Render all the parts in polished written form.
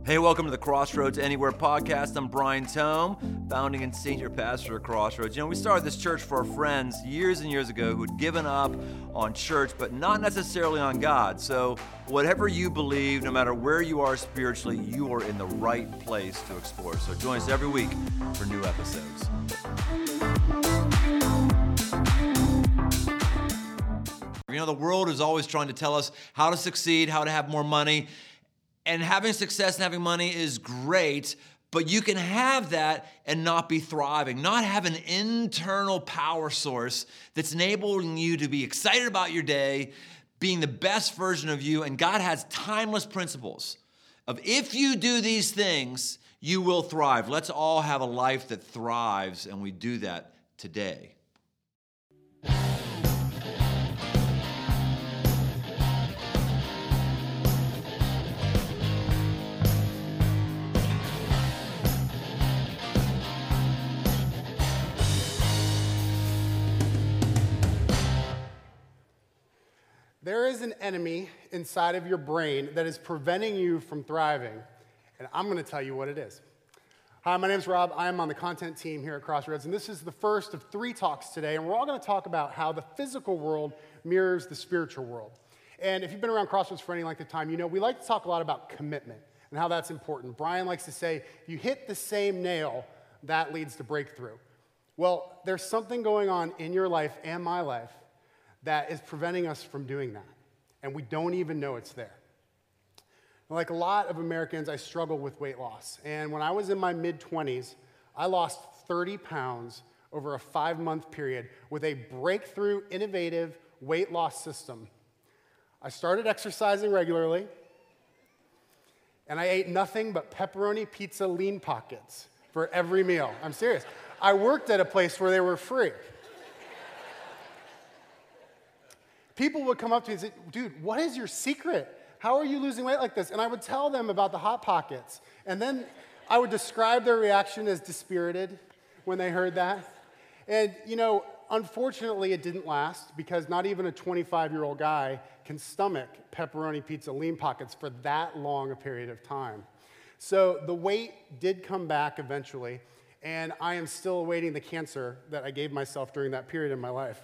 Hey, welcome to the Crossroads Anywhere podcast. I'm Brian Tome, founding and senior pastor at Crossroads. You know, we started this church for our friends years and years ago who'd given up on church, but not necessarily on God. So whatever you believe, no matter where you are spiritually, you are in the right place to explore. So join us every week for new episodes. You know, the world is always trying to tell us how to succeed, how to have more money. And having success and having money is great, but you can have that and not be thriving, not have an internal power source that's enabling you to be excited about your day, being the best version of you. And God has timeless principles of if you do these things, you will thrive. Let's all have a life that thrives, and we do that today. There is an enemy inside of your brain that is preventing you from thriving, and I'm going to tell you what it is. Hi, my name is Rob. I am on the content team here at Crossroads, and this is the first of 3 talks today, and we're all going to talk about how the physical world mirrors the spiritual world. And if you've been around Crossroads for any length of time, you know we like to talk a lot about commitment and how that's important. Brian likes to say, if you hit the same nail, that leads to breakthrough. Well, there's something going on in your life and my life that is preventing us from doing that, and we don't even know it's there. Like a lot of Americans, I struggle with weight loss, and when I was in my mid-20s, I lost 30 pounds over a 5-month period with a breakthrough, innovative weight loss system. I started exercising regularly, and I ate nothing but pepperoni pizza lean pockets for every meal. I'm serious. I worked at a place where they were free. People would come up to me and say, dude, what is your secret? How are you losing weight like this? And I would tell them about the Hot Pockets. And then I would describe their reaction as dispirited when they heard that. And, you know, unfortunately, it didn't last because not even a 25-year-old guy can stomach pepperoni pizza lean pockets for that long a period of time. So the weight did come back eventually, and I am still awaiting the cancer that I gave myself during that period in my life.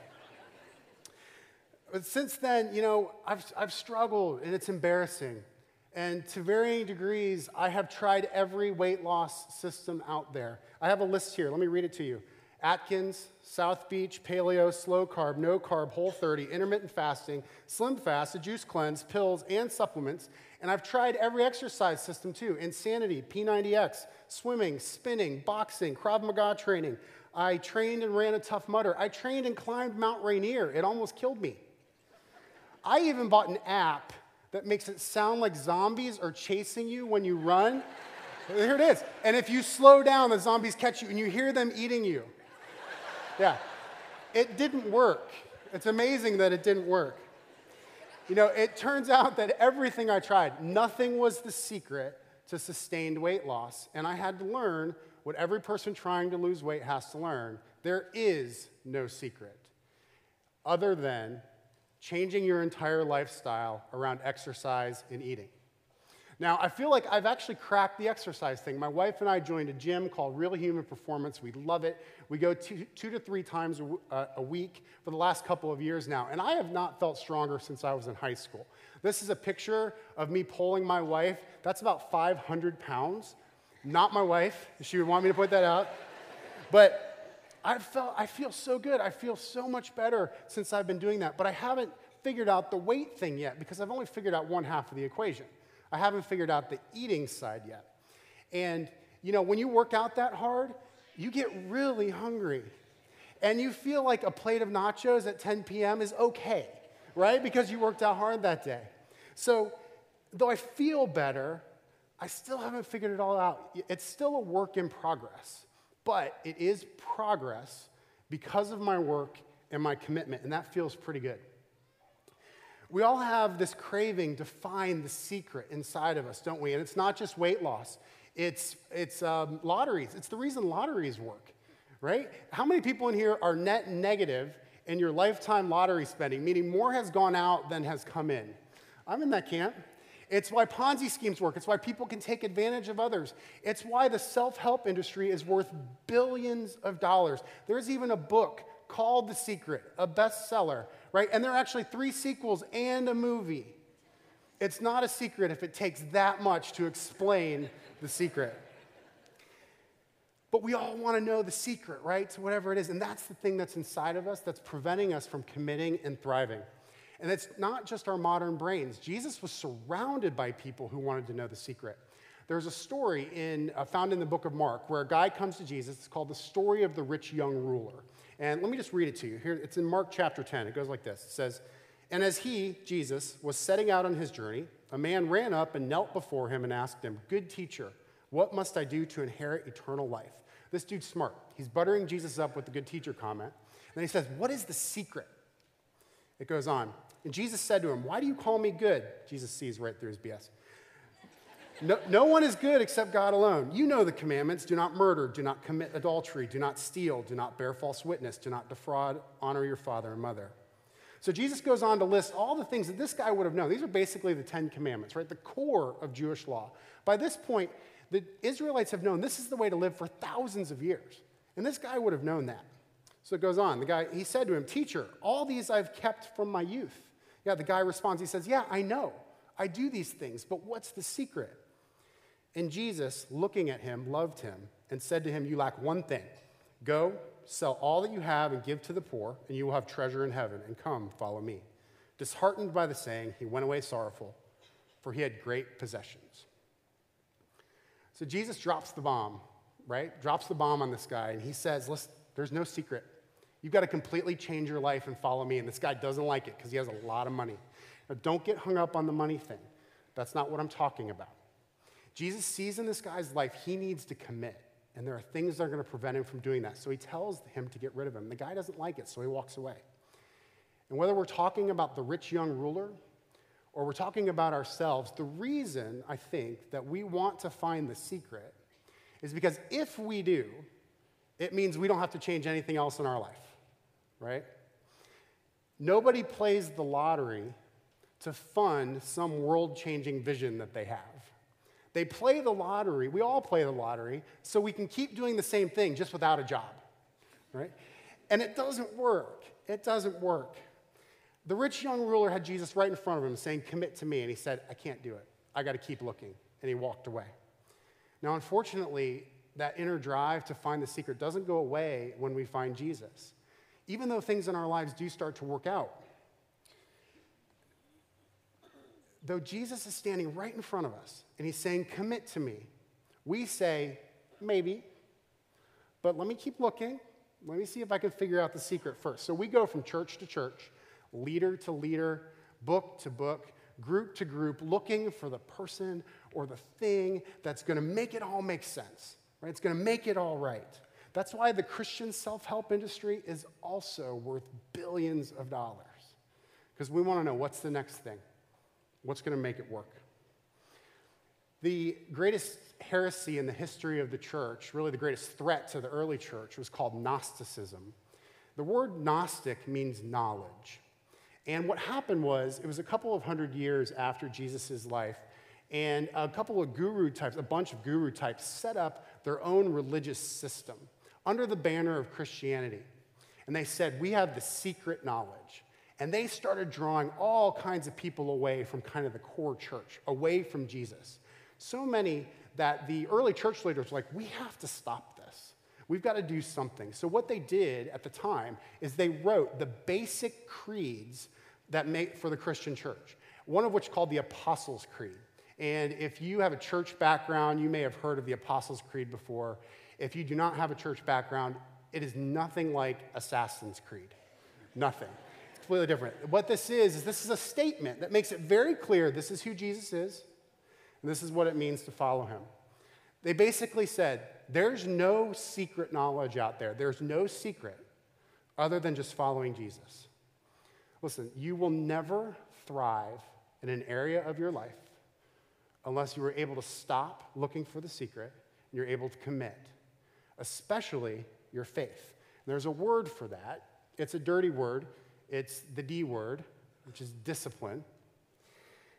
But since then, you know, I've struggled, and it's embarrassing. And to varying degrees, I have tried every weight loss system out there. I have a list here. Let me read it to you. Atkins, South Beach, Paleo, Slow Carb, No Carb, Whole30, Intermittent Fasting, Slim Fast, a Juice Cleanse, pills, and supplements. And I've tried every exercise system too. Insanity, P90X, swimming, spinning, boxing, Krav Maga training. I trained and ran a Tough Mudder. I trained and climbed Mount Rainier. It almost killed me. I even bought an app that makes it sound like zombies are chasing you when you run. Here it is. And if you slow down, the zombies catch you and you hear them eating you. Yeah. It didn't work. It's amazing that it didn't work. You know, it turns out that everything I tried, nothing was the secret to sustained weight loss. And I had to learn what every person trying to lose weight has to learn. There is no secret other than changing your entire lifestyle around exercise and eating. Now, I feel like I've actually cracked the exercise thing. My wife and I joined a gym called Real Human Performance. We love it. We go 2 to 3 times a week for the last couple of years now, and I have not felt stronger since I was in high school. This is a picture of me polling my wife. That's about 500 pounds. Not my wife. She would want me to point that out. But I feel so good. I feel so much better since I've been doing that. But I haven't figured out the weight thing yet because I've only figured out one half of the equation. I haven't figured out the eating side yet. And, you know, when you work out that hard, you get really hungry. And you feel like a plate of nachos at 10 p.m. is okay, right? Because you worked out hard that day. So, though I feel better, I still haven't figured it all out. It's still a work in progress. But it is progress because of my work and my commitment, and that feels pretty good. We all have this craving to find the secret inside of us, don't we? And it's not just weight loss. It's lotteries. It's the reason lotteries work, right? How many people in here are net negative in your lifetime lottery spending, meaning more has gone out than has come in? I'm in that camp. It's why Ponzi schemes work. It's why people can take advantage of others. It's why the self-help industry is worth billions of dollars. There's even a book called The Secret, a bestseller, right? And there are actually 3 sequels and a movie. It's not a secret if it takes that much to explain The Secret. But we all want to know the secret, right? To whatever it is. And that's the thing that's inside of us that's preventing us from committing and thriving. And it's not just our modern brains. Jesus was surrounded by people who wanted to know the secret. There's a story found in the book of Mark where a guy comes to Jesus. It's called the story of the rich young ruler. And let me just read it to you. Here, it's in Mark chapter 10. It goes like this. It says, "And as he, Jesus, was setting out on his journey, a man ran up and knelt before him and asked him, 'Good teacher, what must I do to inherit eternal life?'" This dude's smart. He's buttering Jesus up with the good teacher comment. And then he says, "What is the secret?" It goes on. And Jesus said to him, "Why do you call me good?" Jesus sees right through his BS. No one is good except God alone. You know the commandments. Do not murder. Do not commit adultery. Do not steal. Do not bear false witness. Do not defraud. Honor your father and mother. So Jesus goes on to list all the things that this guy would have known. These are basically the 10 commandments, right? The core of Jewish law. By this point, the Israelites have known this is the way to live for thousands of years. And this guy would have known that. So it goes on. He said to him, "Teacher, all these I've kept from my youth." Yeah, the guy responds. He says, "Yeah, I know. I do these things, but what's the secret?" And Jesus, looking at him, loved him and said to him, "You lack one thing. Go, sell all that you have and give to the poor, and you will have treasure in heaven, and come, follow me." Disheartened by the saying, he went away sorrowful, for he had great possessions. So Jesus drops the bomb, right? Drops the bomb on this guy, and he says, "Listen, there's no secret. You've got to completely change your life and follow me." And this guy doesn't like it because he has a lot of money. Now, don't get hung up on the money thing. That's not what I'm talking about. Jesus sees in this guy's life he needs to commit, and there are things that are going to prevent him from doing that. So he tells him to get rid of him. The guy doesn't like it, so he walks away. And whether we're talking about the rich young ruler or we're talking about ourselves, the reason I think that we want to find the secret is because if we do, it means we don't have to change anything else in our life, right? Nobody plays the lottery to fund some world-changing vision that they have. They play the lottery, we all play the lottery, so we can keep doing the same thing just without a job, right? And it doesn't work. It doesn't work. The rich young ruler had Jesus right in front of him saying, "Commit to me." And he said, "I can't do it. I got to keep looking." And he walked away. Now, unfortunately, that inner drive to find the secret doesn't go away when we find Jesus, even though things in our lives do start to work out. Though Jesus is standing right in front of us and he's saying, "Commit to me," we say, "Maybe, but let me keep looking. Let me see if I can figure out the secret first." So we go from church to church, leader to leader, book to book, group to group, looking for the person or the thing that's going to make it all make sense. Right? It's going to make it all right. That's why the Christian self-help industry is also worth billions of dollars. Because we want to know what's the next thing. What's going to make it work? The greatest heresy in the history of the church, really the greatest threat to the early church, was called Gnosticism. The word Gnostic means knowledge. And what happened was, it was a couple of hundred years after Jesus' life, and a bunch of guru types set up their own religious system under the banner of Christianity. And they said, "We have the secret knowledge." And they started drawing all kinds of people away from kind of the core church, away from Jesus. So many that the early church leaders were like, "We have to stop this. We've got to do something." So what they did at the time is they wrote the basic creeds that make for the Christian church, one of which called the Apostles' Creed. And if you have a church background, you may have heard of the Apostles' Creed before. If you do not have a church background, it is nothing like Assassin's Creed. Nothing. It's completely different. What this is a statement that makes it very clear this is who Jesus is, and this is what it means to follow him. They basically said, there's no secret knowledge out there. There's no secret other than just following Jesus. Listen, you will never thrive in an area of your life unless you are able to stop looking for the secret and you're able to commit, especially your faith. And there's a word for that. It's a dirty word. It's the D word, which is discipline.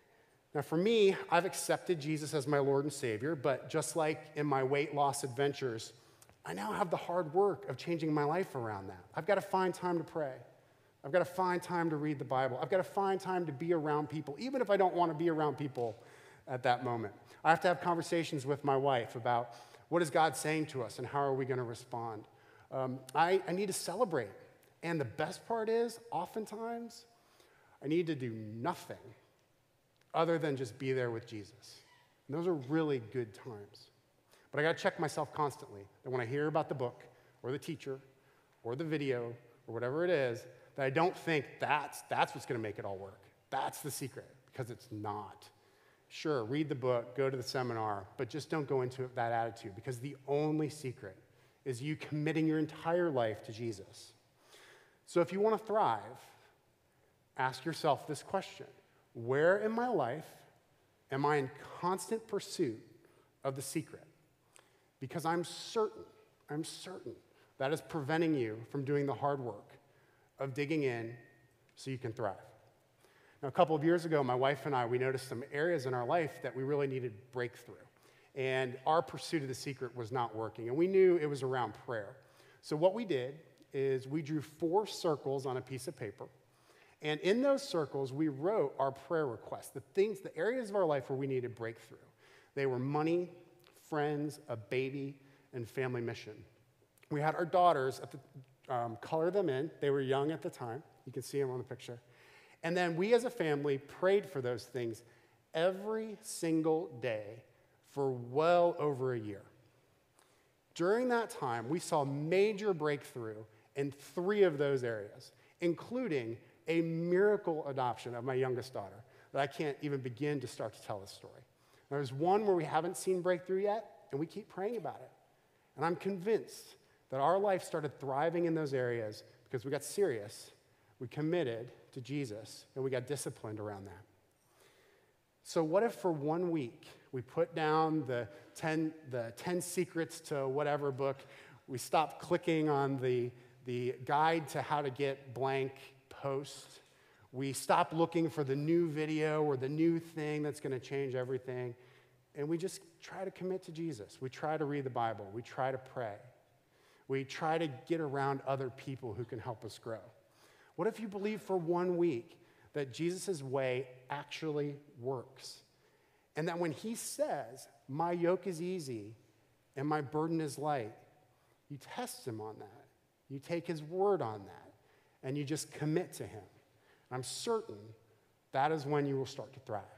Now, for me, I've accepted Jesus as my Lord and Savior, but just like in my weight loss adventures, I now have the hard work of changing my life around that. I've got to find time to pray. I've got to find time to read the Bible. I've got to find time to be around people, even if I don't want to be around people at that moment. I have to have conversations with my wife about what is God saying to us and how are we going to respond. I need to celebrate. And the best part is, oftentimes, I need to do nothing other than just be there with Jesus. And those are really good times. But I got to check myself constantly that when I hear about the book or the teacher or the video or whatever it is, that I don't think that's what's going to make it all work. That's the secret, because it's not. Sure, read the book, go to the seminar, but just don't go into that attitude, because the only secret is you committing your entire life to Jesus. So if you want to thrive, ask yourself this question: where in my life am I in constant pursuit of the secret? Because I'm certain that is preventing you from doing the hard work of digging in so you can thrive. Now, a couple of years ago, my wife and I, we noticed some areas in our life that we really needed breakthrough. And our pursuit of the secret was not working. And we knew it was around prayer. So what we did is we drew 4 circles on a piece of paper. And in those circles, we wrote our prayer requests, the areas of our life where we needed breakthrough. They were money, friends, a baby, and family mission. We had our daughters color them in. They were young at the time. You can see them on the picture. And then we as a family prayed for those things every single day for well over a year. During that time, we saw major breakthrough in 3 of those areas, including a miracle adoption of my youngest daughter that I can't even begin to start to tell this story. There's one where we haven't seen breakthrough yet, and we keep praying about it. And I'm convinced that our life started thriving in those areas because we got serious, we committed to Jesus, and we got disciplined around that. So what if for 1 week we put down the 10 secrets to whatever book, we stopped clicking on the guide to how to get blank post, we stopped looking for the new video or the new thing that's going to change everything, and we just try to commit to Jesus. We try to read the Bible. We try to pray. We try to get around other people who can help us grow. What if you believe for 1 week that Jesus' way actually works? And that when he says, my yoke is easy and my burden is light, you test him on that. You take his word on that, and you just commit to him. And I'm certain that is when you will start to thrive.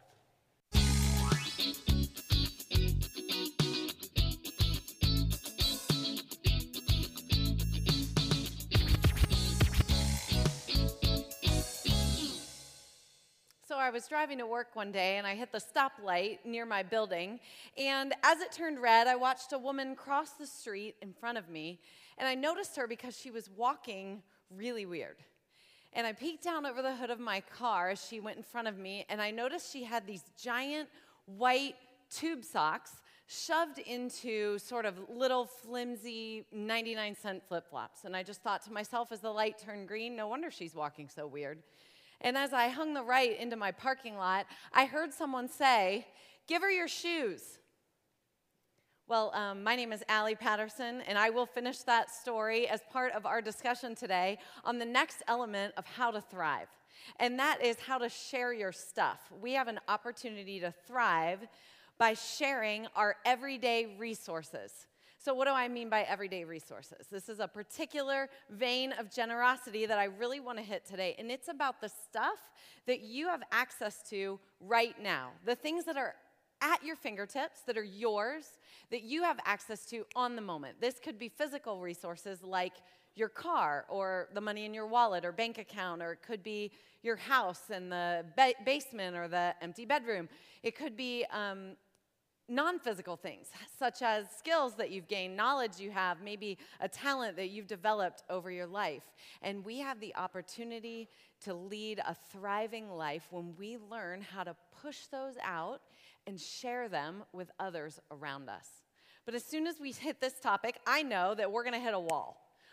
I was driving to work one day, and I hit the stoplight near my building, and as it turned red, I watched a woman cross the street in front of me, and I noticed her because she was walking really weird. And I peeked down over the hood of my car as she went in front of me, and I noticed she had these giant white tube socks shoved into sort of little flimsy 99-cent flip-flops. And I just thought to myself as the light turned green, no wonder she's walking so weird. And as I hung the right into my parking lot, I heard someone say, "Give her your shoes." Well, my name is Allie Patterson, and I will finish that story as part of our discussion today on the next element of how to thrive, and that is how to share your stuff. We have an opportunity to thrive by sharing our everyday resources. So what do I mean by everyday resources? This is a particular vein of generosity that I really want to hit today, and it's about the stuff that you have access to right now, the things that are at your fingertips, that are yours, that you have access to on the moment. This could be physical resources like your car or the money in your wallet or bank account, or it could be your house and the basement or the empty bedroom. It could be non-physical things, such as skills that you've gained, knowledge you have, maybe a talent that you've developed over your life. And we have the opportunity to lead a thriving life when we learn how to push those out and share them with others around us. But as soon as we hit this topic, I know that we're going to hit a wall.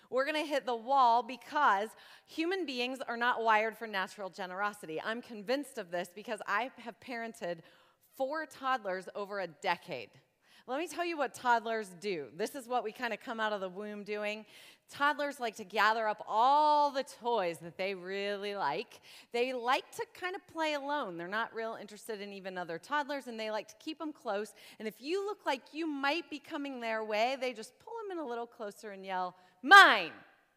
We're going to hit the wall because human beings are not wired for natural generosity. I'm convinced of this because I have parented 4 toddlers over a decade. Let me tell you what toddlers do. This is what we kind of come out of the womb doing. Toddlers like to gather up all the toys that they really like. They like to kind of play alone. They're not real interested in even other toddlers, and they like to keep them close. And if you look like you might be coming their way, they just pull them in a little closer and yell, "Mine!"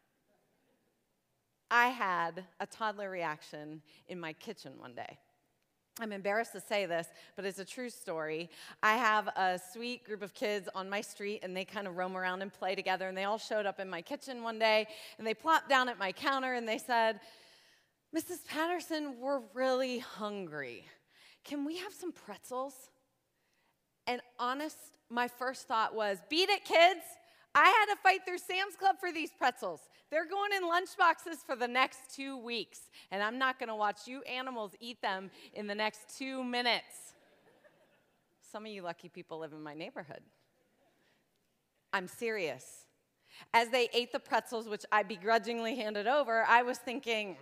I had a toddler reaction in my kitchen one day. I'm embarrassed to say this, but it's a true story. I have a sweet group of kids on my street, and they kind of roam around and play together, and they all showed up in my kitchen one day, and they plopped down at my counter, and they said, "Mrs. Patterson, we're really hungry. Can we have some pretzels?" And my first thought was, beat it, kids. I had to fight through Sam's Club for these pretzels. They're going in lunch boxes for the next 2 weeks, and I'm not going to watch you animals eat them in the next 2 minutes. Some of you lucky people live in my neighborhood. I'm serious. As they ate the pretzels, which I begrudgingly handed over, I was thinking,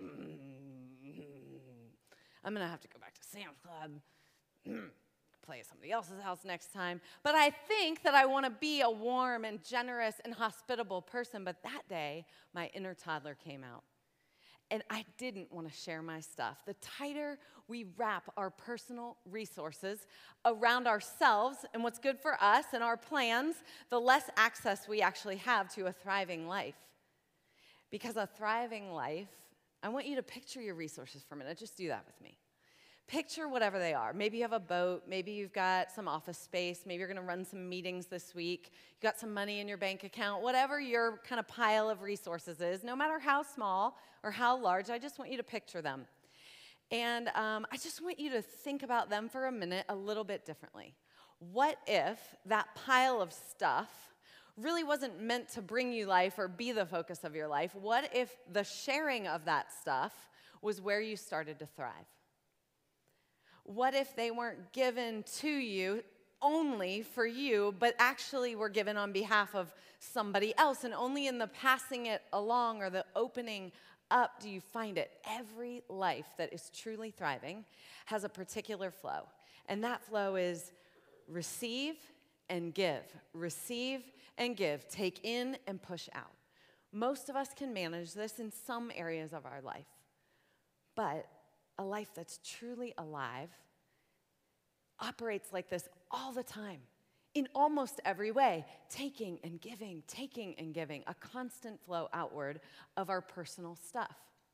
I'm going to have to go back to Sam's Club. Play at somebody else's house next time. But I think that I want to be a warm and generous and hospitable person. But that day, my inner toddler came out. And I didn't want to share my stuff. The tighter we wrap our personal resources around ourselves and what's good for us and our plans, the less access we actually have to a thriving life. Because a thriving life, I want you to picture your resources for a minute. Just do that with me. Picture whatever they are. Maybe you have a boat. Maybe you've got some office space. Maybe you're going to run some meetings this week. You got some money in your bank account. Whatever your kind of pile of resources is, no matter how small or how large, I just want you to picture them. And I just want you to think about them for a minute a little bit differently. What if that pile of stuff really wasn't meant to bring you life or be the focus of your life? What if the sharing of that stuff was where you started to thrive? What if they weren't given to you only for you, but actually were given on behalf of somebody else, and only in the passing it along or the opening up do you find it? Every life that is truly thriving has a particular flow, and that flow is receive and give, receive and give, take in and push out. Most of us can manage this in some areas of our life, but a life that's truly alive operates like this all the time, in almost every way, taking and giving, a constant flow outward of our personal stuff.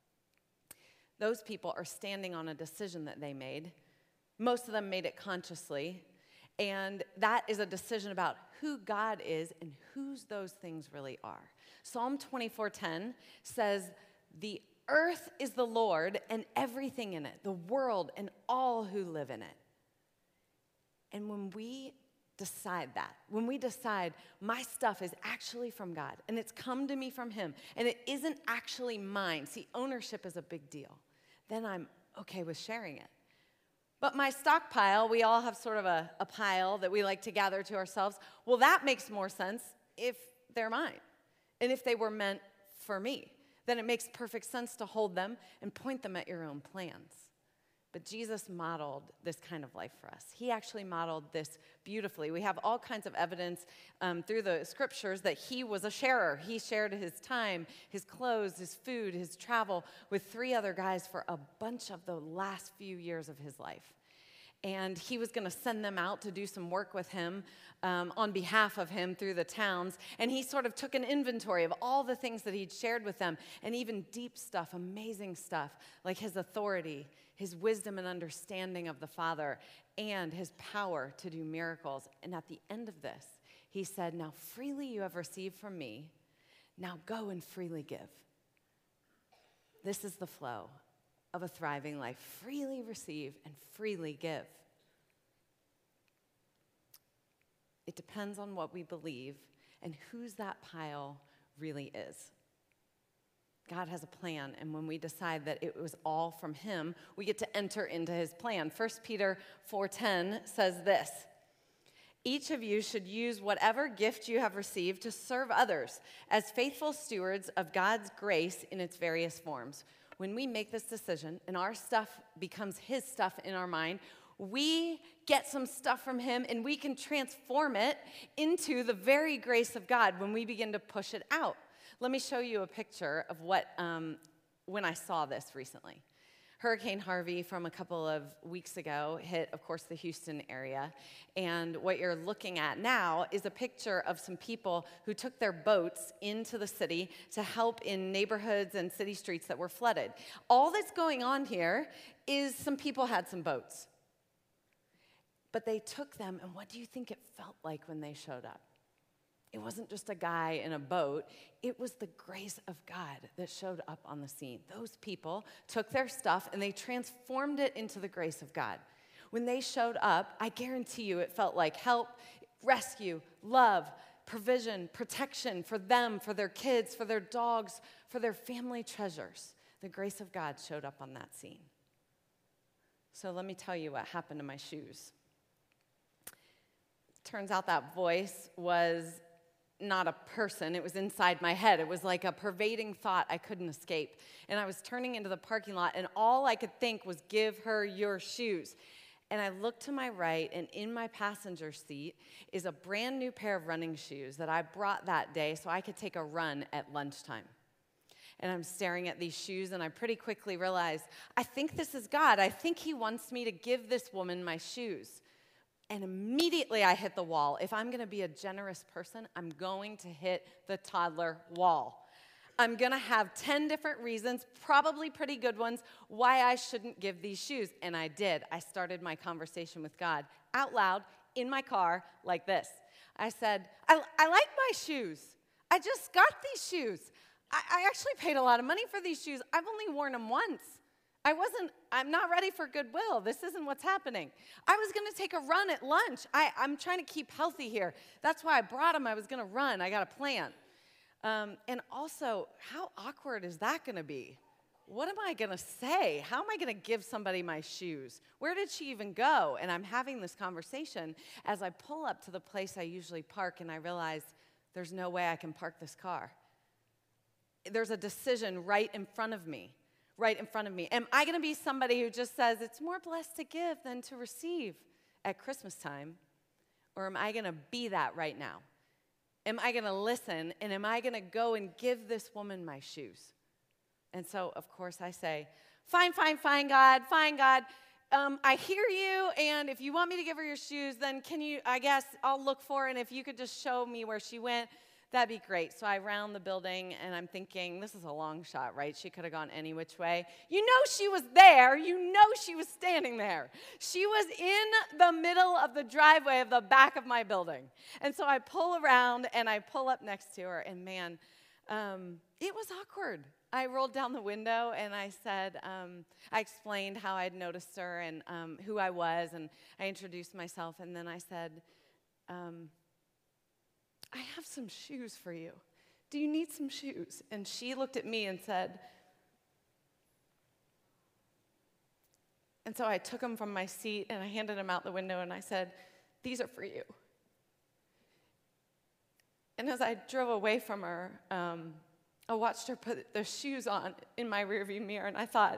Those people are standing on a decision that they made. Most of them made it consciously, and that is a decision about who God is and whose those things really are. Psalm 24:10 says, "The earth is the Lord and everything in it, the world and all who live in it." And when we decide that, when we decide my stuff is actually from God and it's come to me from Him and it isn't actually mine, see, ownership is a big deal, then I'm okay with sharing it. But my stockpile, we all have sort of a pile that we like to gather to ourselves. Well, that makes more sense if they're mine and if they were meant for me. Then it makes perfect sense to hold them and point them at your own plans. But Jesus modeled this kind of life for us. He actually modeled this beautifully. We have all kinds of evidence through the scriptures that he was a sharer. He shared his time, his clothes, his food, his travel with 3 other guys for a bunch of the last few years of his life. And he was going to send them out to do some work with him on behalf of him through the towns. And he sort of took an inventory of all the things that he'd shared with them, and even deep stuff, amazing stuff, like his authority, his wisdom and understanding of the Father, and his power to do miracles. And at the end of this, he said, "Now freely you have received from me, now go and freely give." This is the flow of a thriving life. Freely receive and freely give. It depends on what we believe and whose that pile really is. God has a plan, and when we decide that it was all from Him, we get to enter into His plan. 1 Peter 4:10 says this, Each of you should use whatever gift you have received to serve others as faithful stewards of God's grace in its various forms. When we make this decision and our stuff becomes his stuff in our mind, we get some stuff from him and we can transform it into the very grace of God when we begin to push it out. Let me show you a picture of what, when I saw this recently. Hurricane Harvey from a couple of weeks ago hit, of course, the Houston area. And what you're looking at now is a picture of some people who took their boats into the city to help in neighborhoods and city streets that were flooded. All that's going on here is some people had some boats. But they took them, and what do you think it felt like when they showed up? It wasn't just a guy in a boat. It was the grace of God that showed up on the scene. Those people took their stuff and they transformed it into the grace of God. When they showed up, I guarantee you it felt like help, rescue, love, provision, protection for them, for their kids, for their dogs, for their family treasures. The grace of God showed up on that scene. So let me tell you what happened to my shoes. Turns out that voice was not a person. It was inside my head. It was like a pervading thought I couldn't escape. And I was turning into the parking lot, and all I could think was, give her your shoes. And I looked to my right, and in my passenger seat is a brand new pair of running shoes that I brought that day so I could take a run at lunchtime. And I'm staring at these shoes, and I pretty quickly realized, I think this is God. I think he wants me to give this woman my shoes. And immediately I hit the wall. If I'm going to be a generous person, I'm going to hit the toddler wall. I'm going to have 10 different reasons, probably pretty good ones, why I shouldn't give these shoes. And I did. I started my conversation with God out loud in my car like this. I said, I like my shoes. I just got these shoes. I actually paid a lot of money for these shoes. I've only worn them once. I'm not ready for Goodwill. This isn't what's happening. I was going to take a run at lunch. I'm trying to keep healthy here. That's why I brought them. I was going to run. I got a plan. And also, how awkward is that going to be? What am I going to say? How am I going to give somebody my shoes? Where did she even go? And I'm having this conversation as I pull up to the place I usually park, and I realize there's no way I can park this car. There's a decision right in front of me. Am I going to be somebody who just says, it's more blessed to give than to receive at Christmas time? Or am I going to be that right now? Am I going to listen, and am I going to go and give this woman my shoes? And so, of course, I say, fine, God. I hear you, and if you want me to give her your shoes, then I guess I'll look for her, and if you could just show me where she went, that'd be great. So I round the building, and I'm thinking, this is a long shot, right? She could have gone any which way. You know she was there. You know she was standing there. She was in the middle of the driveway of the back of my building. And so I pull around, and I pull up next to her, and man, it was awkward. I rolled down the window, and I said, I explained how I'd noticed her and who I was, and I introduced myself, and then I said, I have some shoes for you. Do you need some shoes? And she looked at me and said, and so I took them from my seat and I handed them out the window and I said, these are for you. And as I drove away from her, I watched her put the shoes on in my rearview mirror, and I thought,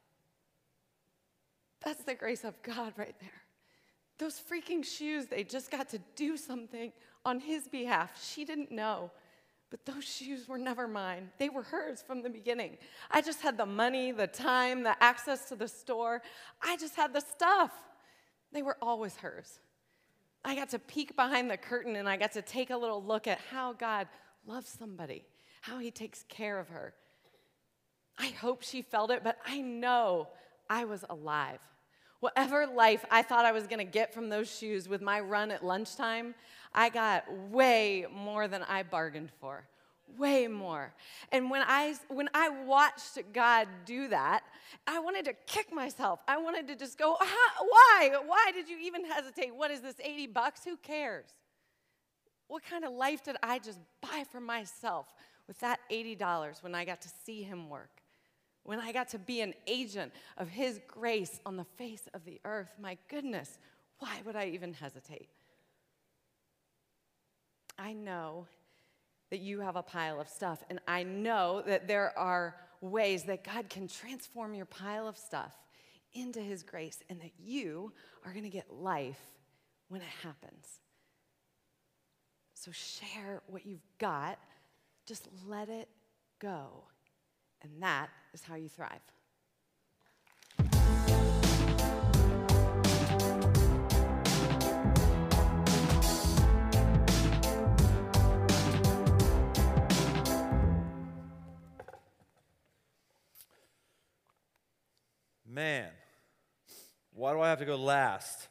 that's the grace of God right there. Those freaking shoes, they just got to do something on his behalf. She didn't know, but those shoes were never mine. They were hers from the beginning. I just had the money, the time, the access to the store. I just had the stuff. They were always hers. I got to peek behind the curtain, and I got to take a little look at how God loves somebody, how he takes care of her. I hope she felt it, but I know I was alive. Whatever life I thought I was going to get from those shoes with my run at lunchtime, I got way more than I bargained for. Way more. And when I watched God do that, I wanted to kick myself. I wanted to just go, why? Why did you even hesitate? What is this, $80? Who cares? What kind of life did I just buy for myself with that $80 when I got to see him work? When I got to be an agent of his grace on the face of the earth? My goodness, why would I even hesitate? I know that you have a pile of stuff, and I know that there are ways that God can transform your pile of stuff into his grace, and that you are going to get life when it happens. So share what you've got. Just let it go. And that is how you thrive. Man, why do I have to go last?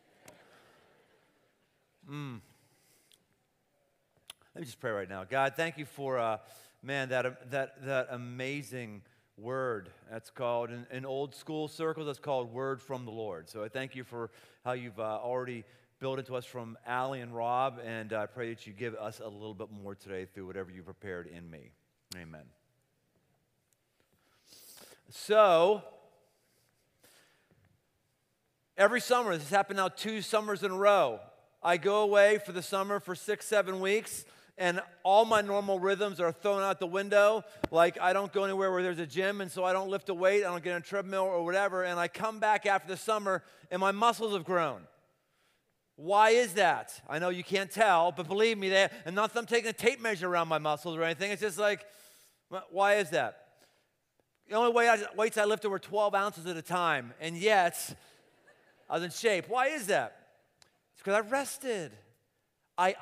Let me just pray right now. God, thank you for, that amazing word. That's called, in old school circles, that's called Word from the Lord. So I thank you for how you've already built it to us from Allie and Rob, and I pray that you give us a little bit more today through whatever you prepared in me. Amen. So, every summer, this has happened now 2 summers in a row, I go away for the summer for 6-7 weeks, and all my normal rhythms are thrown out the window. Like, I don't go anywhere where there's a gym, and so I don't lift a weight, I don't get on a treadmill or whatever, and I come back after the summer, and my muscles have grown. Why is that? I know you can't tell, but believe me, and not that I'm taking a tape measure around my muscles or anything, it's just like, why is that? The only weights I lifted were 12 ounces at a time, and yet I was in shape. Why is that? It's because I rested. I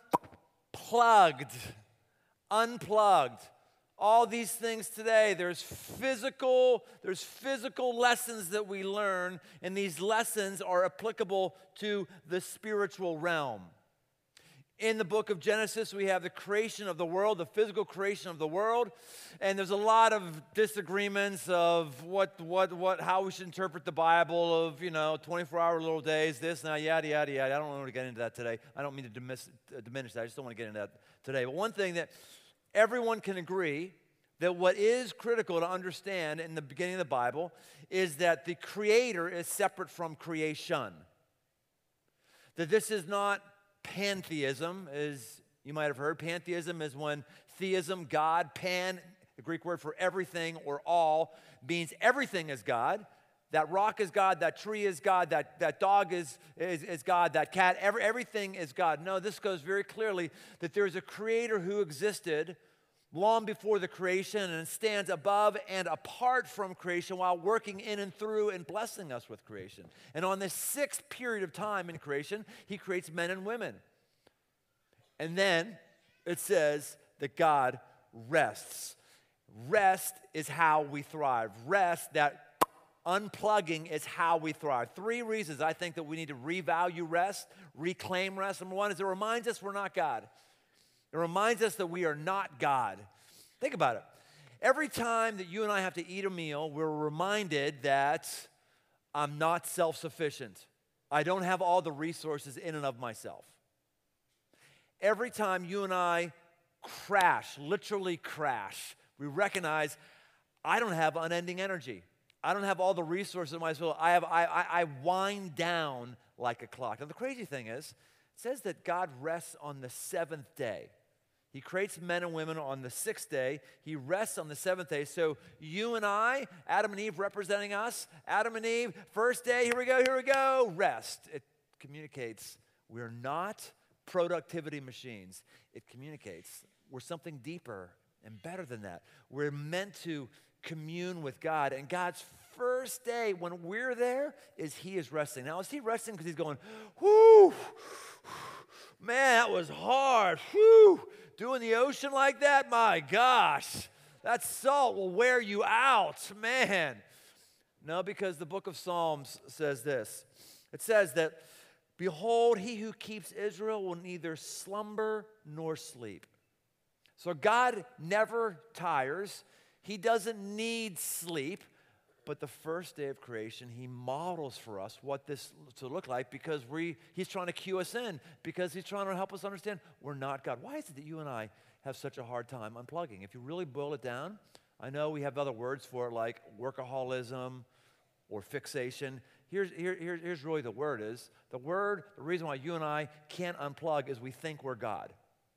unplugged. All these things today, there's physical lessons that we learn, and these lessons are applicable to the spiritual realm. In the book of Genesis, we have the creation of the world, the physical creation of the world, and there's a lot of disagreements of how we should interpret the Bible, of 24-hour little days, this, now, yada, yada, yada. I don't want to get into that today. I don't mean to diminish that. I just don't want to get into that today. But one thing that everyone can agree, that what is critical to understand in the beginning of the Bible is that the Creator is separate from creation. That this is not pantheism, as you might have heard. Pantheism is when theism, God, pan, the Greek word for everything or all, means everything is God. That rock is God, that tree is God, that dog is God, that cat, everything is God. No, this goes very clearly that there is a creator who existed long before the creation and stands above and apart from creation while working in and through and blessing us with creation. And on this 6th period of time in creation, he creates men and women. And then it says that God rests. Rest is how we thrive. Rest, that unplugging, is how we thrive. 3 reasons I think that we need to revalue rest, reclaim rest. Number 1 is it reminds us we're not God. It reminds us that we are not God. Think about it. Every time that you and I have to eat a meal, we're reminded that I'm not self-sufficient. I don't have all the resources in and of myself. Every time you and I crash, literally crash, we recognize I don't have unending energy. I don't have all the resources in myself. I wind down like a clock. Now, the crazy thing is, it says that God rests on the 7th day. He creates men and women on the 6th day. He rests on the 7th day. So you and I, Adam and Eve representing us, Adam and Eve, first day, here we go, rest. It communicates we're not productivity machines. It communicates we're something deeper and better than that. We're meant to commune with God. And God's first day when we're there is he is resting. Now, is he resting because he's going, whoo, man, that was hard, whoo. Doing the ocean like that, my gosh, that salt will wear you out, man. No, because the book of Psalms says this. It says that, behold, he who keeps Israel will neither slumber nor sleep. So God never tires. He doesn't need sleep. But the first day of creation, he models for us what this to look like because he's trying to cue us in, because he's trying to help us understand we're not God. Why is it that you and I have such a hard time unplugging? If you really boil it down, I know we have other words for it like workaholism or fixation. Here's really the word is. The reason why you and I can't unplug is we think we're God.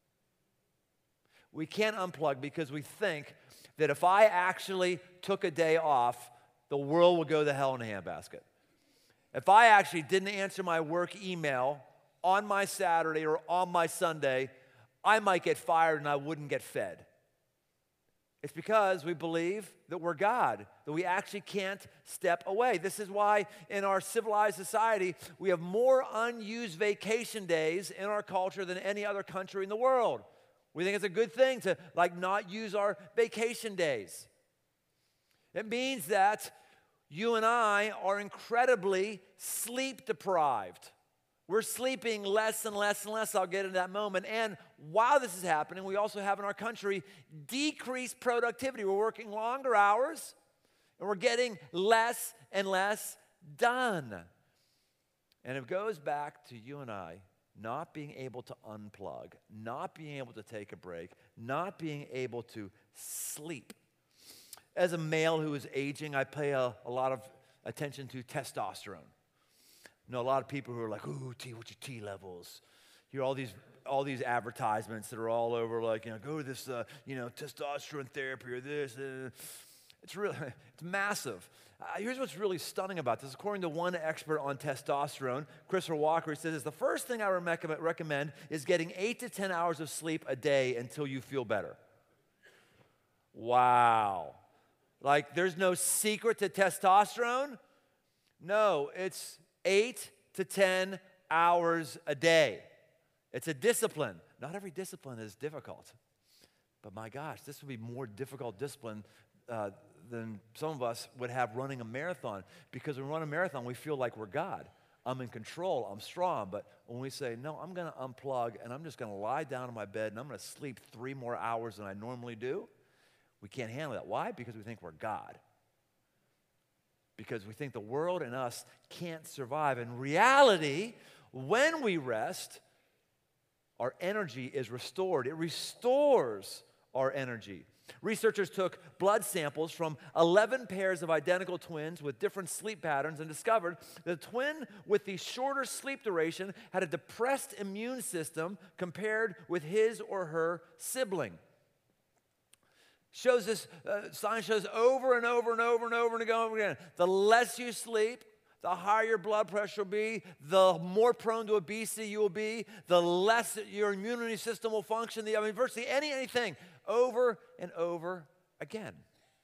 We can't unplug because we think that if I actually took a day off, the world would go to hell in a handbasket. If I actually didn't answer my work email on my Saturday or on my Sunday, I might get fired and I wouldn't get fed. It's because we believe that we're God, that we actually can't step away. This is why in our civilized society, we have more unused vacation days in our culture than any other country in the world. We think it's a good thing to not use our vacation days. It means that you and I are incredibly sleep deprived. We're sleeping less and less and less. I'll get into that moment. And while this is happening, we also have in our country decreased productivity. We're working longer hours, and we're getting less and less done. And it goes back to you and I not being able to unplug, not being able to take a break, not being able to sleep. As a male who is aging, I pay a lot of attention to testosterone. You know, a lot of people who are like, ooh, T, what's your T levels? You hear all these advertisements that are all over, go to this, testosterone therapy or this. It's massive. Here's what's really stunning about this. According to one expert on testosterone, Christopher Walker, he says, the first thing I recommend is getting 8 to 10 hours of sleep a day until you feel better. Wow. There's no secret to testosterone? No, it's 8 to 10 hours a day. It's a discipline. Not every discipline is difficult. But my gosh, this would be more difficult discipline than some of us would have running a marathon. Because when we run a marathon, we feel like we're God. I'm in control, I'm strong. But when we say, no, I'm going to unplug and I'm just going to lie down in my bed and I'm going to sleep 3 more hours than I normally do, we can't handle that. Why? Because we think we're God. Because we think the world and us can't survive. In reality, when we rest, our energy is restored. It restores our energy. Researchers took blood samples from 11 pairs of identical twins with different sleep patterns and discovered that the twin with the shorter sleep duration had a depressed immune system compared with his or her sibling. Science shows over and over and over and over and over again. The less you sleep, the higher your blood pressure will be, the more prone to obesity you will be, the less your immunity system will function. Virtually anything, over and over again.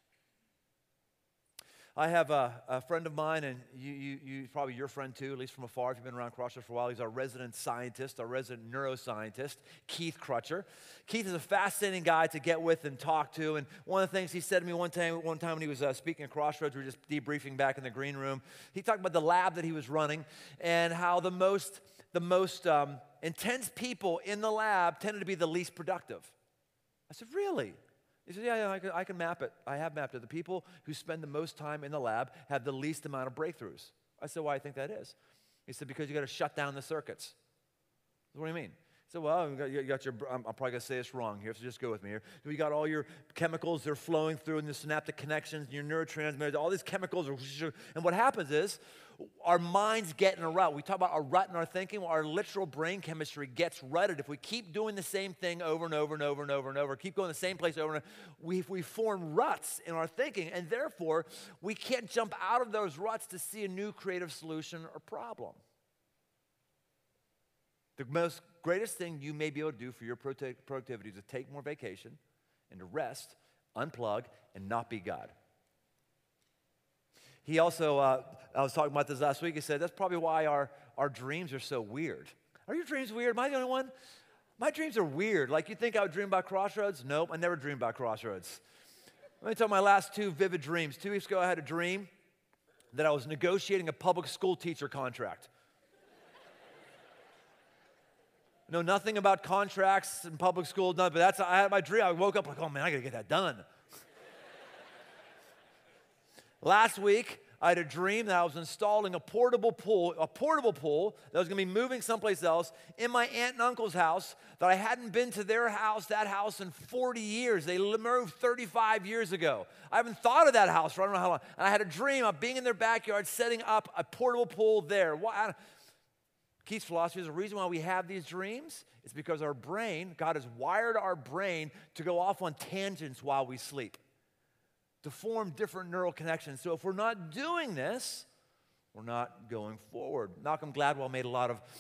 I have a friend of mine, and you probably your friend too, at least from afar if you've been around Crossroads for a while. He's our resident scientist, our resident neuroscientist, Keith Crutcher. Keith is a fascinating guy to get with and talk to. And one of the things he said to me one time when he was speaking at Crossroads, we were just debriefing back in the green room. He talked about the lab that he was running and how the most intense people in the lab tended to be the least productive. I said, really? He said, yeah, I can map it. I have mapped it. The people who spend the most time in the lab have the least amount of breakthroughs. I said, why do you think that is? He said, because you got to shut down the circuits. What do you mean? He said, well, you got your, I'm probably going to say this wrong here, so just go with me here. You got all your chemicals, they're flowing through in the synaptic connections, and your neurotransmitters, all these chemicals are, and what happens is, our minds get in a rut. We talk about a rut in our thinking. Our literal brain chemistry gets rutted. If we keep doing the same thing over and over and over and over and over, keep going the same place over and over, we form ruts in our thinking, and therefore, we can't jump out of those ruts to see a new creative solution or problem. The greatest thing you may be able to do for your productivity is to take more vacation and to rest, unplug, and not be God. He also, I was talking about this last week, he said, that's probably why our dreams are so weird. Are your dreams weird? Am I the only one? My dreams are weird. Like you think I would dream about Crossroads? Nope, I never dreamed about Crossroads. Let me tell you my last 2 vivid dreams. 2 weeks ago, I had a dream that I was negotiating a public school teacher contract. Know nothing about contracts in public school, but I had my dream. I woke up like, oh man, I gotta get that done. Last week, I had a dream that I was installing a portable pool that was gonna be moving someplace else in my aunt and uncle's house that I hadn't been to that house in 40 years. They moved 35 years ago. I haven't thought of that house for I don't know how long. And I had a dream of being in their backyard, setting up a portable pool there. Keith's philosophy is the reason why we have these dreams is because our brain, God has wired our brain to go off on tangents while we sleep, to form different neural connections. So if we're not doing this, we're not going forward. Malcolm Gladwell made a lot of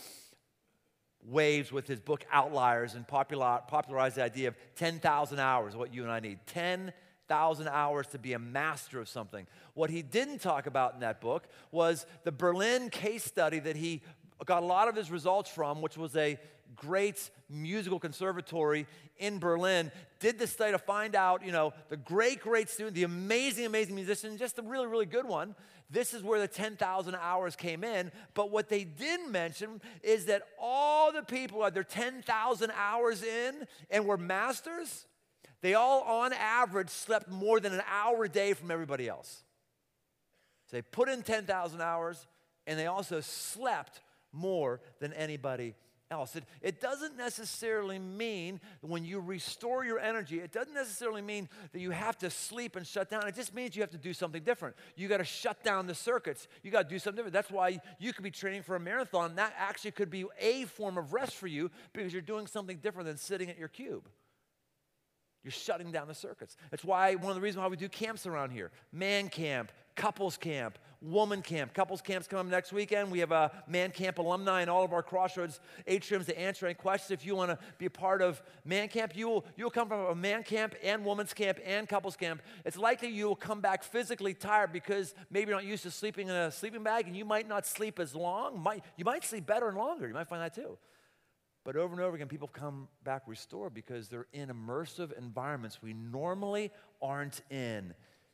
waves with his book Outliers and popularized the idea of 10,000 hours, what you and I need. 10,000 hours to be a master of something. What he didn't talk about in that book was the Berlin case study that he got a lot of his results from, which was a great musical conservatory in Berlin. Did this study to find out, the great student, the amazing musician, just the really, really good one. This is where the 10,000 hours came in. But what they didn't mention is that all the people who had their 10,000 hours in and were masters, they all, on average, slept more than an hour a day from everybody else. So they put in 10,000 hours, and they also slept more than anybody else. It doesn't necessarily mean when you restore your energy, it doesn't necessarily mean that you have to sleep and shut down. It just means you have to do something different. You got to shut down the circuits. You got to do something different. That's why you could be training for a marathon. That actually could be a form of rest for you because you're doing something different than sitting at your cube. You're shutting down the circuits. That's why one of the reasons why we do camps around here. Man camp, couples camp, woman camp. Couples camp's coming next weekend. We have a man camp alumni in all of our Crossroads atriums to answer any questions. If you want to be a part of man camp, you'll come from a man camp and woman's camp and couples camp. It's likely you will come back physically tired because maybe you're not used to sleeping in a sleeping bag and you might not sleep as long. You might sleep better and longer. You might find that too. But over and over again, people come back restored because they're in immersive environments we normally aren't in.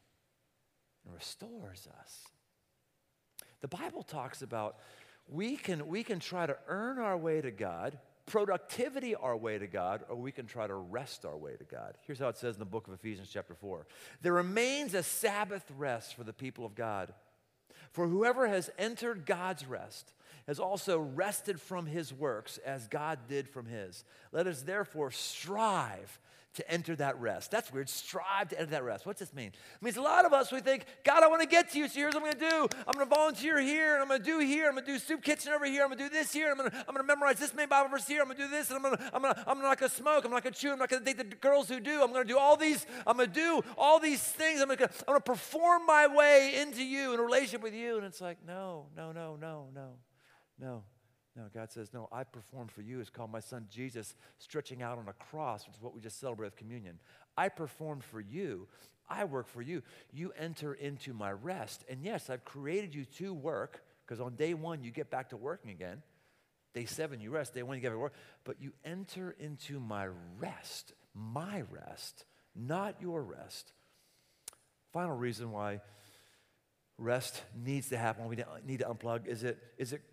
It restores us. The Bible talks about we can try to earn our way to God, productivity our way to God, or we can try to rest our way to God. Here's how it says in the book of Ephesians chapter 4. There remains a Sabbath rest for the people of God. For whoever has entered God's rest has also rested from his works as God did from his. Let us therefore strive to enter that rest. That's weird. Strive to enter that rest. What's this mean? It means a lot of us, we think, God, I want to get to you, so here's what I'm going to do. I'm going to volunteer here, and I'm going to do here. I'm going to do soup kitchen over here. I'm going to do this here. I'm going to memorize this many Bible verse here. I'm going to do this, and I'm not going to smoke. I'm not going to chew. I'm not going to date the girls who do. I'm going to do all these. I'm going to do all these things. I'm going to perform my way into you in a relationship with you. And it's like, no. God says, no, I performed for you. It's called my son Jesus stretching out on a cross, which is what we just celebrated with communion. I performed for you. I work for you. You enter into my rest. And yes, I've created you to work, because on day 1, you get back to working again. Day 7, you rest. Day 1, you get back to work. But you enter into my rest, not your rest. Final reason why rest needs to happen, when we need to unplug, is it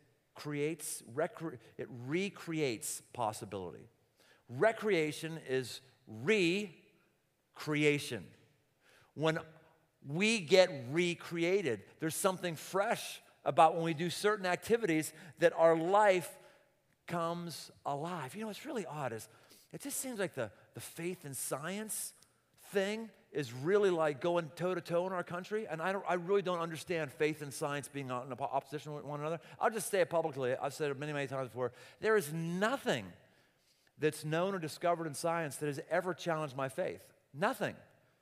recreates possibility. Recreation is recreation. When we get recreated, there's something fresh about when we do certain activities that our life comes alive. What's really odd is it just seems like the faith and science thing is really like going toe-to-toe in our country, and I really don't understand faith and science being in opposition with one another. I'll just say it publicly. I've said it many, many times before. There is nothing that's known or discovered in science that has ever challenged my faith. Nothing.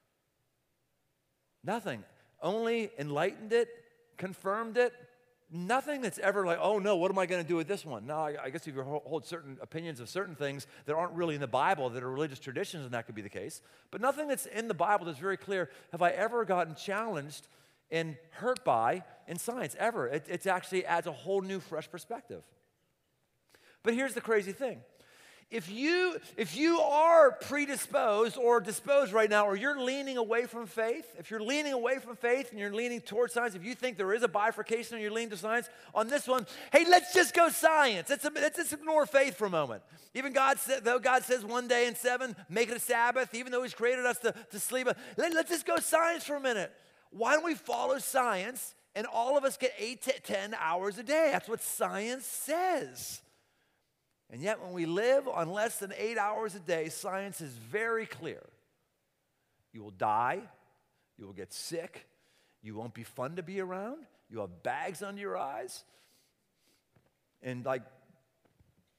Only enlightened it, confirmed it. Nothing that's ever like, oh no, what am I going to do with this one? No, I guess if you hold certain opinions of certain things that aren't really in the Bible, that are religious traditions, and that could be the case. But nothing that's in the Bible that's very clear have I ever gotten challenged and hurt by in science, ever. It actually adds a whole new, fresh perspective. But here's the crazy thing. If you are predisposed or disposed right now, or you're leaning away from faith, if you're leaning away from faith and you're leaning towards science, if you think there is a bifurcation and you're leaning to science, on this one, hey, let's just go science. Let's just ignore faith for a moment. Even God says one day in 7, make it a Sabbath, even though he's created us to sleep, let's just go science for a minute. Why don't we follow science and all of us get 8 to 10 hours a day? That's what science says. And yet when we live on less than 8 hours a day, science is very clear. You will die, you will get sick, you won't be fun to be around, you have bags under your eyes. And like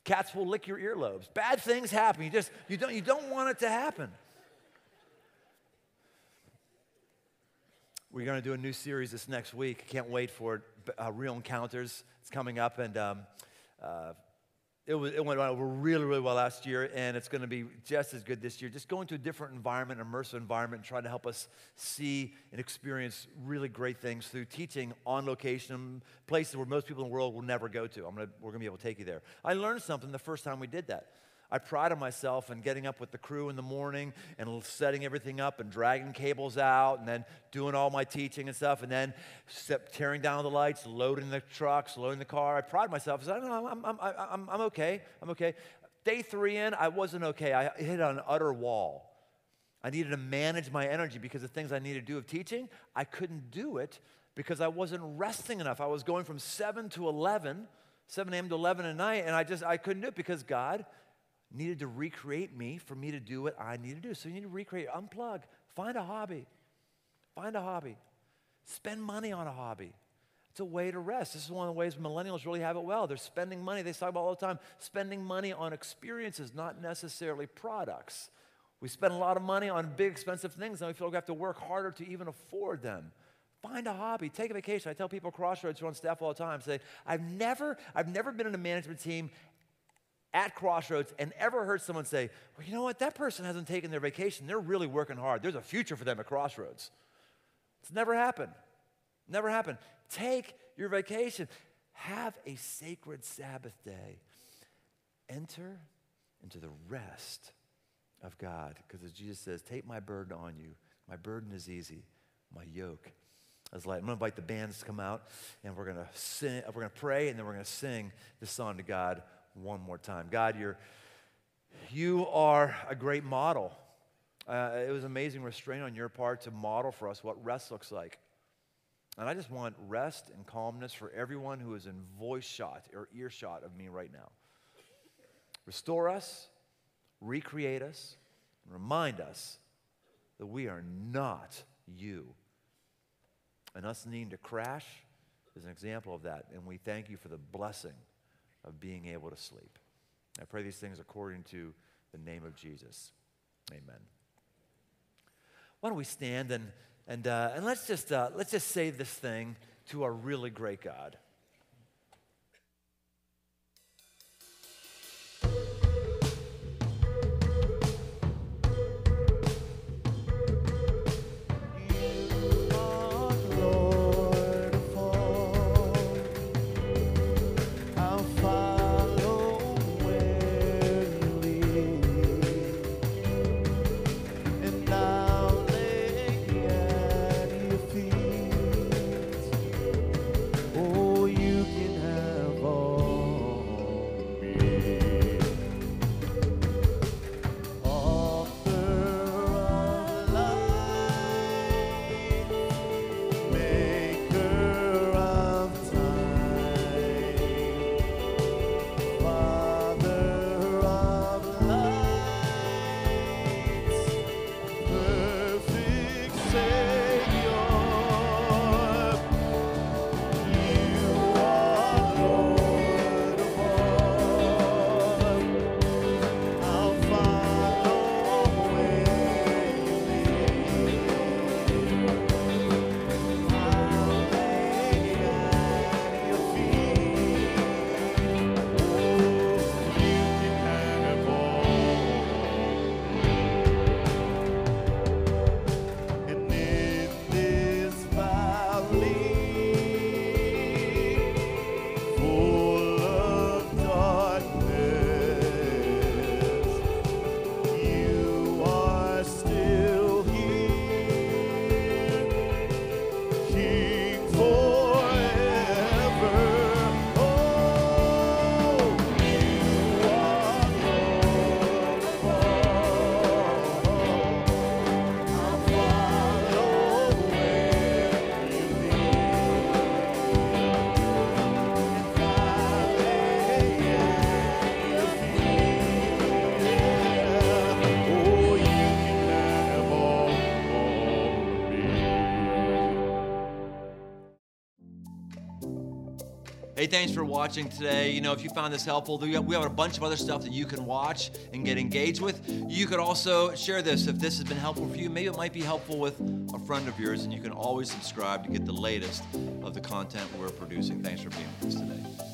Cats will lick your earlobes. Bad things happen. You don't want it to happen. We're going to do a new series this next week. Can't wait for it. Real Encounters. It's coming up, and it went over really, really well last year, and it's going to be just as good this year. Just going to a different environment, immersive environment, and trying to help us see and experience really great things through teaching on location, places where most people in the world will never go to. We're going to be able to take you there. I learned something the first time we did that. I prided myself in getting up with the crew in the morning and setting everything up and dragging cables out and then doing all my teaching and stuff and then tearing down the lights, loading the trucks, loading the car. I pride myself. I said, no, I'm okay. I'm okay. Day 3 in, I wasn't okay. I hit an utter wall. I needed to manage my energy because the things I needed to do of teaching, I couldn't do it because I wasn't resting enough. I was going from 7 a.m. to 11 at night, and I couldn't do it because God needed to recreate me for me to do what I need to do. So you need to recreate, unplug, find a hobby. Find a hobby. Spend money on a hobby. It's a way to rest. This is one of the ways millennials really have it well. They're spending money. They talk about all the time, spending money on experiences, not necessarily products. We spend a lot of money on big, expensive things, and we feel like we have to work harder to even afford them. Find a hobby. Take a vacation. I tell people at Crossroads who are on staff all the time, say, I've never been in a management team at Crossroads and ever heard someone say, well, you know what, that person hasn't taken their vacation. They're really working hard. There's a future for them at Crossroads. It's never happened. Never happened. Take your vacation. Have a sacred Sabbath day. Enter into the rest of God. Because as Jesus says, take my burden on you. My burden is easy. My yoke is light. I'm going to invite the bands to come out, and we're going to sing. We're going to pray, and then we're going to sing this song to God one more time. God, you are a great model. It was amazing restraint on your part to model for us what rest looks like. And I just want rest and calmness for everyone who is in voice shot or earshot of me right now. Restore us, recreate us, and remind us that we are not you. And us needing to crash is an example of that. And we thank you for the blessing of being able to sleep. I pray these things according to the name of Jesus. Amen. Why don't we stand and let's just say this thing to our really great God. Oh, Hey, thanks for watching today. You know, if you found this helpful, we have a bunch of other stuff that you can watch and get engaged with. You could also share this if this has been helpful for you. Maybe it might be helpful with a friend of yours, and you can always subscribe to get the latest of the content we're producing. Thanks for being with us today.